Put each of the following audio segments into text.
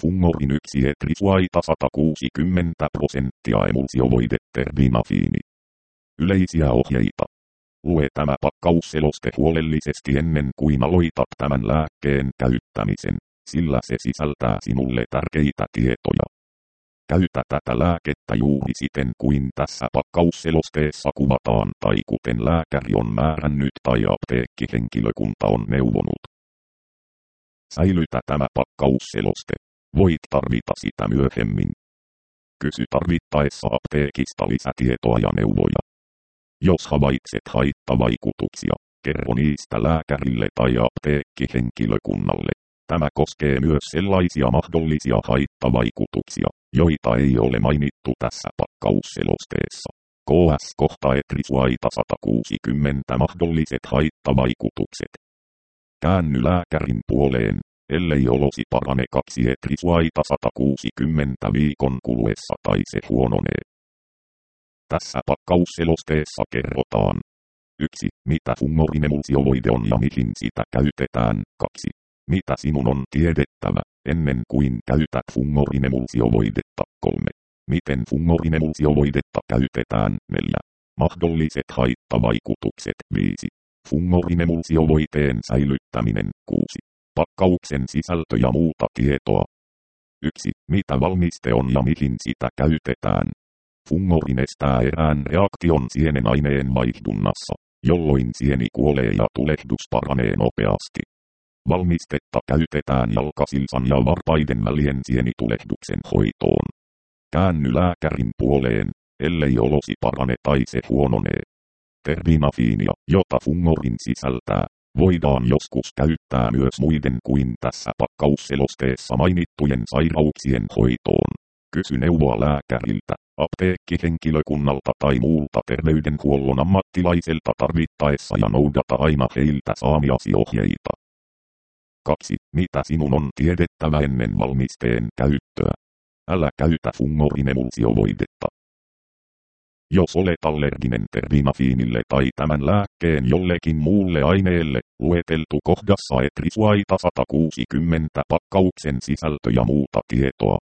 Fungorin 1 etrisuaita 160% emulsiovoide terbinafiini. Yleisiä ohjeita. Lue tämä pakkausseloste huolellisesti ennen kuin aloitat tämän lääkkeen käyttämisen, sillä se sisältää sinulle tärkeitä tietoja. Käytä tätä lääkettä juuri siten kuin tässä pakkausselosteessa kuvataan tai kuten lääkäri on määrännyt tai apteekkihenkilökunta on neuvonut. Säilytä tämä pakkausseloste. Voit tarvita sitä myöhemmin. Kysy tarvittaessa apteekista lisätietoa ja neuvoja. Jos havaitset haittavaikutuksia, kerro niistä lääkärille tai apteekkihenkilökunnalle. Tämä koskee myös sellaisia mahdollisia haittavaikutuksia, joita ei ole mainittu tässä pakkausselosteessa. KS kohta etrisuaita 160 mahdolliset haittavaikutukset. Käänny lääkärin puoleen, ellei olosi parane 2 etrisuaita 160 viikon kuluessa tai se huononee. Tässä pakkausselosteessa kerrotaan. 1. Mitä Fungorin emulsiovoide on ja mihin sitä käytetään. 2. Mitä sinun on tiedettävä, ennen kuin käytät Fungorin emulsiovoidetta. 3. Miten Fungorin emulsiovoidetta käytetään. 4. Mahdolliset haittavaikutukset. 5. Fungorin emulsiovoiteen säilyttäminen. 6. Pakkauksen sisältö ja muuta tietoa. 1. Mitä valmiste on ja mihin sitä käytetään. Fungorin estää erään reaktion sienenaineen vaihdunnassa, jolloin sieni kuolee ja tulehdus paranee nopeasti. Valmistetta käytetään jalkasilsan ja varpaiden välien sienitulehduksen hoitoon. Käänny lääkärin puoleen, ellei olosi parane tai se huononee. Terbinafiinia, jota Fungorin sisältää, voidaan joskus käyttää myös muiden kuin tässä pakkausselosteessa mainittujen sairauksien hoitoon. Kysy neuvoa lääkäriltä, apteekkihenkilökunnalta tai muulta terveydenhuollon ammattilaiselta tarvittaessa ja noudata aina heiltä saamiasi ohjeita. 2. Mitä sinun on tiedettävä ennen valmisteen käyttöä? Älä käytä Fungorin emulsiovoidetta. Jos olet allerginen terbinafiinille tai tämän lääkkeen jollekin muulle aineelle, lueteltu kohdassa etrisuaita 160 pakkauksen sisältö ja muuta tietoa.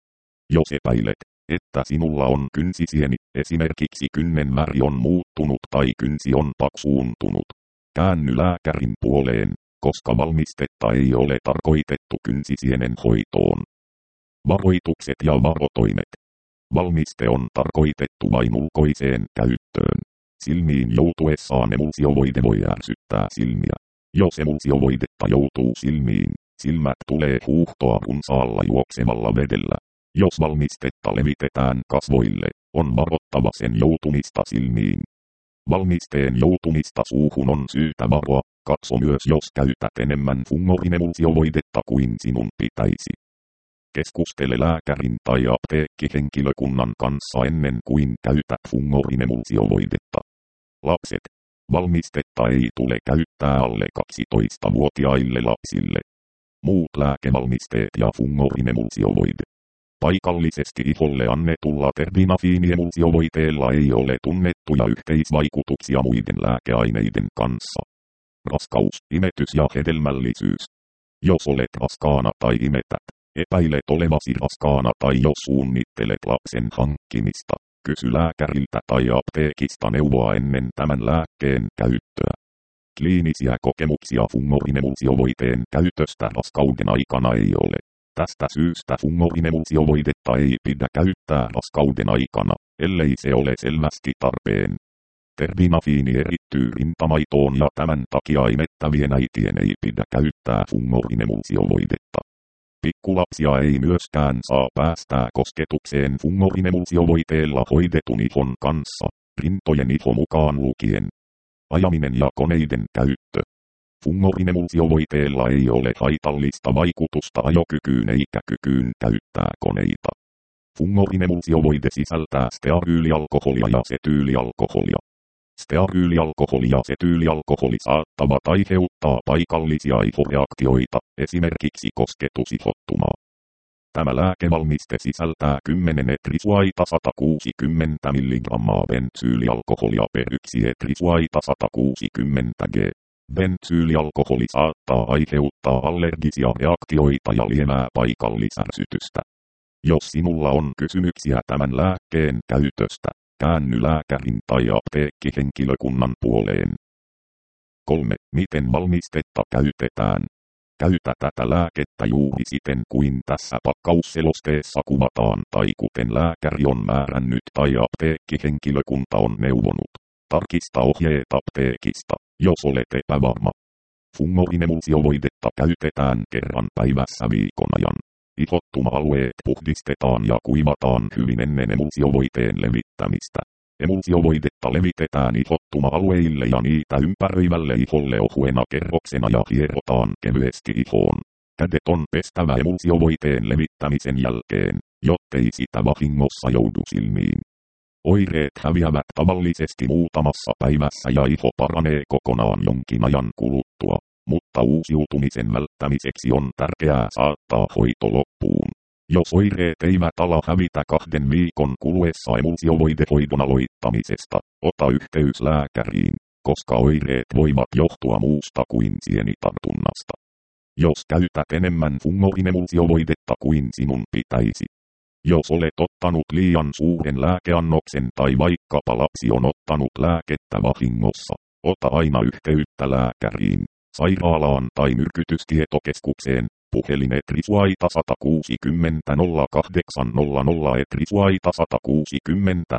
Jos epäilet, että sinulla on kynsisieni, esimerkiksi kynnen väri on muuttunut tai kynsi on paksuuntunut, käänny lääkärin puoleen, koska valmistetta ei ole tarkoitettu kynsisienen hoitoon. Varoitukset ja varotoimet. Valmiste on tarkoitettu vain ulkoiseen käyttöön. Silmiin joutuessaan emulsiovoide voi ärsyttää silmiä. Jos emulsiovoidetta joutuu silmiin, silmät tulee huuhtoa runsaalla juoksevalla vedellä. Jos valmistetta levitetään kasvoille, on varottava sen joutumista silmiin. Valmisteen joutumista suuhun on syytä varoa, katso myös jos käytät enemmän Fungorin emulsiovoidetta kuin sinun pitäisi. Keskustele lääkärin tai apteekkihenkilökunnan kanssa ennen kuin käytät Fungorin emulsiovoidetta. Lapset. Valmistetta ei tule käyttää alle 12-vuotiaille lapsille. Muut lääkevalmisteet ja Fungorin emulsiovoide. Paikallisesti iholle annetulla terbinafiiniemulsiovoiteella ei ole tunnettuja yhteisvaikutuksia muiden lääkeaineiden kanssa. Raskaus, imetys ja hedelmällisyys. Jos olet raskaana tai imetät, epäilet olevasi raskaana tai jos suunnittelet lapsen hankkimista, kysy lääkäriltä tai apteekista neuvoa ennen tämän lääkkeen käyttöä. Kliinisiä kokemuksia Fungorin emulsiovoiteen käytöstä raskauden aikana ei ole. Tästä syystä Fungorin emulsiovoidetta ei pidä käyttää raskauden aikana, ellei se ole selvästi tarpeen. Terbinafiini erittyy rintamaitoon ja tämän takia imettävien äitien ei pidä käyttää Fungorin emulsiovoidetta. Pikkulapsia ei myöskään saa päästää kosketukseen Fungorin emulsiovoiteella hoidetun ihon kanssa, rintojen iho mukaan lukien. Ajaminen ja koneiden käyttö. Fungorin emulsiovoiteella ei ole haitallista vaikutusta ajokykyyn eikä kykyyn käyttää koneita. Fungorin emulsiovoide sisältää stearyylialkoholia ja setyylialkoholia. Stearyylialkoholi ja setyylialkoholi saattavat aiheuttaa paikallisia ihoreaktioita, esimerkiksi kosketusihottumaa. Tämä lääkevalmiste sisältää 10 etrisuaita 160 mg bensyylialkoholia per 1 etrisuaita 160 g. Bensyylialkoholi saattaa aiheuttaa allergisia reaktioita ja lievää paikallisärsytystä. Jos sinulla on kysymyksiä tämän lääkkeen käytöstä, käänny lääkärin tai apteekkihenkilökunnan puoleen. 3. Miten valmistetta käytetään? Käytä tätä lääkettä juuri siten kuin tässä pakkausselosteessa kuvataan tai kuten lääkäri on määrännyt tai apteekkihenkilökunta on neuvonut. Tarkista ohjeet apteekista, jos olet epävarma. Fungorin-emulsiovoidetta käytetään kerran päivässä viikon ajan. Ihottuma-alueet puhdistetaan ja kuivataan hyvin ennen emulsiovoiteen levittämistä. Emulsiovoidetta levitetään ihottuma-alueille ja niitä ympäröivälle iholle ohuena kerroksena ja hierotaan kevyesti ihoon. Kädet on pestävä emulsiovoiteen levittämisen jälkeen, jottei sitä vahingossa joudu silmiin. Oireet häviävät tavallisesti muutamassa päivässä ja iho paranee kokonaan jonkin ajan kuluttua, mutta uusiutumisen välttämiseksi on tärkeää saattaa hoito loppuun. Jos oireet eivät ala hävitä 2 viikon kuluessa emulsiovoidehoidon aloittamisesta, ota yhteys lääkäriin, koska oireet voivat johtua muusta kuin sienitartunnasta. Jos käytät enemmän fungorin-emulsiovoidetta kuin sinun pitäisi. Jos olet ottanut liian suuren lääkeannoksen tai vaikkapa lapsi on ottanut lääkettä vahingossa, ota aina yhteyttä lääkäriin, sairaalaan tai myrkytystietokeskukseen. Puhelin Etrisuaita 160 0800 Etrisuaita 160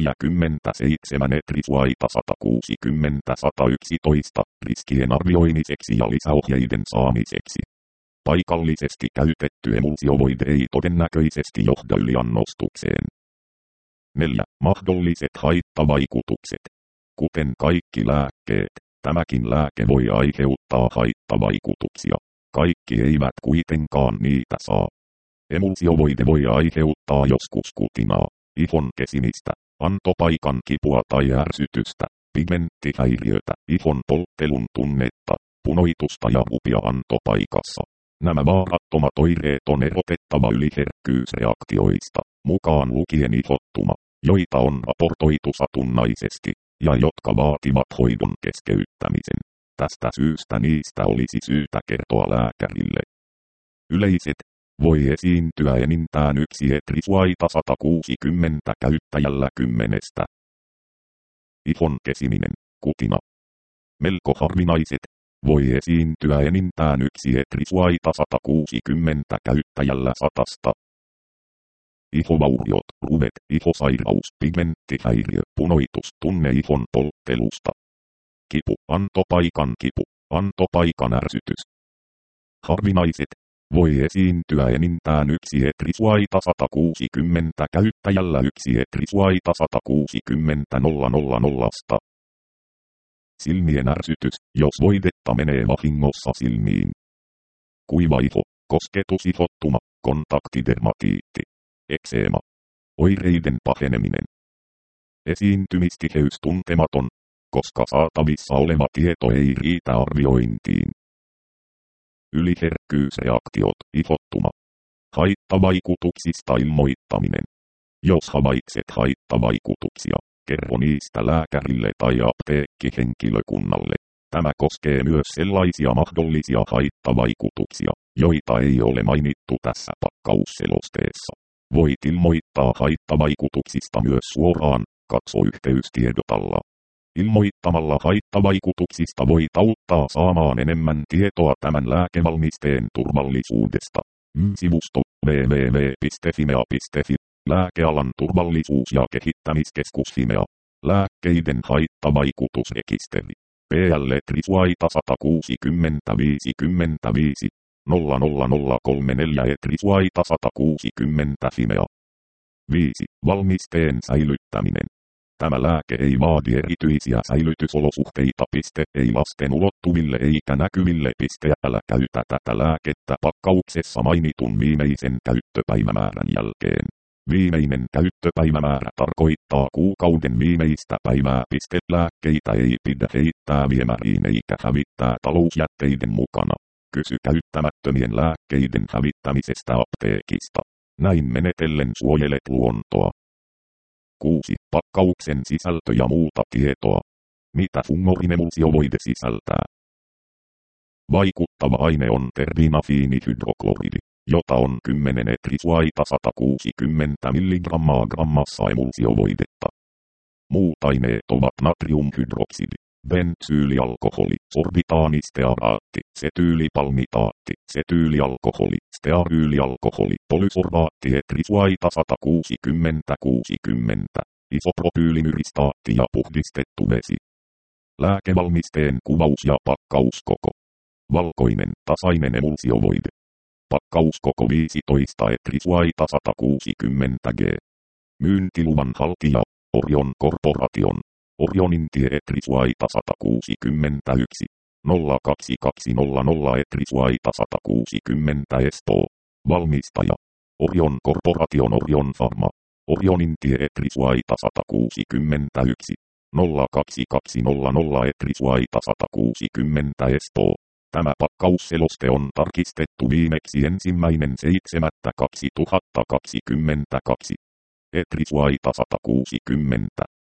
147 Etrisuaita 160 111 riskien arvioimiseksi ja lisäohjeiden saamiseksi. Paikallisesti käytetty emulsiovoide ei todennäköisesti johda yliannostukseen. 4. Mahdolliset haittavaikutukset. Kuten kaikki lääkkeet, tämäkin lääke voi aiheuttaa haittavaikutuksia. Kaikki eivät kuitenkaan niitä saa. Emulsiovoide voi aiheuttaa joskus kutinaa, ihon kesimistä, antopaikan kipua tai ärsytystä, pigmenttihäiriötä, ihon polttelun tunnetta, punoitusta ja hupia antopaikassa. Nämä vaarattomat oireet on erotettava yliherkkyysreaktioista, mukaan lukien ihottuma, joita on raportoitu satunnaisesti, ja jotka vaativat hoidon keskeyttämisen. Tästä syystä niistä olisi syytä kertoa lääkärille. Yleiset, voi esiintyä enintään yksi Etrisuaita 160 käyttäjällä 10. Ihon kesiminen, kutina. Melko harvinaiset, voi esiintyä enintään yksi Etrisuaita 160 käyttäjällä 100. Ihovauriot, ruvet, ihosairaus, pigmenttihäiriö, punoitus, tunne ihon polttelusta. Kipu, antopaikan ärsytys. Harvinaiset, voi esiintyä enintään yksi Etrisuaita 160 käyttäjällä yksi Etrisuaita 160 000. Silmien ärsytys, jos voidetta menee vahingossa silmiin. Kuiva iho, kosketusihottuma, kontaktidermatiitti, ekseema. Oireiden paheneminen. Esiintymistiheys tuntematon, koska saatavissa oleva tieto ei riitä arviointiin. Yliherkkyysreaktiot, ihottuma. Haittavaikutuksista ilmoittaminen. Jos havaitset haittavaikutuksia, kerro niistä lääkärille tai apteekkihenkilökunnalle. Tämä koskee myös sellaisia mahdollisia haittavaikutuksia, joita ei ole mainittu tässä pakkausselosteessa. Voit ilmoittaa haittavaikutuksista myös suoraan, katso yhteystiedot alla. Ilmoittamalla haittavaikutuksista voit auttaa saamaan enemmän tietoa tämän lääkevalmisteen turvallisuudesta. Sivusto www.fimea.fi. Lääkealan turvallisuus- ja kehittämiskeskus Fimea. Lääkkeiden haittavaikutusrekisteri. PL Etrisuaita 160 55 00034 Etrisuaita 160 Fimea. 5. Valmisteen säilyttäminen. Tämä lääke ei vaadi erityisiä säilytysolosuhteita. Ei lasten ulottuville eikä näkyville. Älä käytä tätä lääkettä pakkauksessa mainitun viimeisen käyttöpäivämäärän jälkeen. Viimeinen käyttöpäivämäärä tarkoittaa kuukauden viimeistä päivää. Lääkkeitä ei pidä heittää viemäriin eikä hävittää talousjätteiden mukana. Kysy käyttämättömien lääkkeiden hävittämisestä apteekista. Näin menetellen suojelet luontoa. 6. Pakkauksen sisältö ja muuta tietoa. Mitä fungorin-emulsiovoide sisältää? Vaikuttava aine on terbinafiinihydrokloridi, jota on 10 etrisvaita 160 mg grammassa emulsiovoidetta. Muut aineet ovat natriumhydroksidi, bensyylialkoholi, sorbitaanistearaatti, setyylipalmitaatti, setyylialkoholi, stearyylialkoholi, polysorbaatti etrisvaita 160-60, isopropyylimyristaatti ja puhdistettu vesi. Lääkevalmisteen kuvaus ja pakkauskoko. Valkoinen, tasainen emulsiovoide. Pakkauskoko 15 etrisvaita 160 g. Myyntiluvan haltija, Orion Corporation. Orionin tie etrisvaita 161. 02200 etrisvaita 160 Espoo. Valmistaja. Orion Corporation Orion Pharma. Orionin tie etrisvaita 161. 02200 etrisvaita 160 Espoo. Tämä pakkausseloste on tarkistettu viimeksi 1.7.2022. Etrisvaita 160.